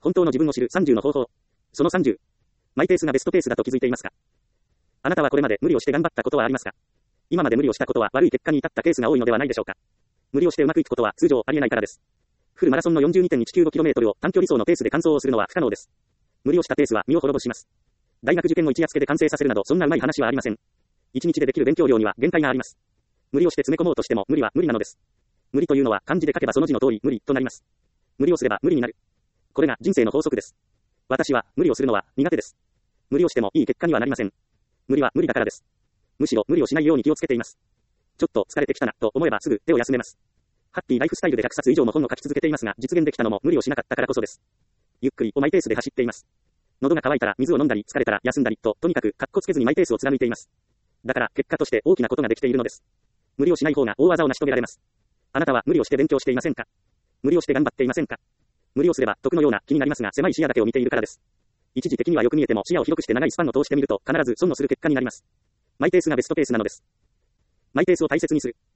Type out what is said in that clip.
本当の自分を知る30の方法。その30。マイペースがベストペースだと気づいていますか？あなたはこれまで無理をして頑張ったことはありますか？今まで無理をしたことは悪い結果に至ったケースが多いのではないでしょうか？無理をしてうまくいくことは通常ありえないからです。フルマラソンの 42.195km を短距離走のペースで完走をするのは不可能です。無理をしたペースは身を滅ぼします。大学受験を一夜漬けで完成させるなどそんなうまい話はありません。一日でできる勉強量には限界があります。無理をして詰め込もうとしても無理は無理なのです。無理というのは漢字で書けばその字の通り無理となります。無理をすれば無理になる。これが人生の法則です。私は無理をするのは苦手です。無理をしてもいい結果にはなりません。無理は無理だからです。むしろ無理をしないように気をつけています。ちょっと疲れてきたなと思えばすぐ手を休めます。ハッピーライフスタイルで100冊以上の本を書き続けていますが実現できたのも無理をしなかったからこそです。ゆっくりマイペースで走っています。喉が渇いたら水を飲んだり疲れたら休んだりととにかくカッコつけずにマイペースを貫いています。だから結果として大きなことができているのです。無理をしない方が大技を成し遂げられます。あなたは無理をして勉強していませんか？無理をして頑張っていませんか？無理をすれば得のような気になりますが狭い視野だけを見ているからです。一時的にはよく見えても視野を広くして長いスパンを通してみると必ず損のする結果になります。マイペースがベストペースなのです。マイペースを大切にする。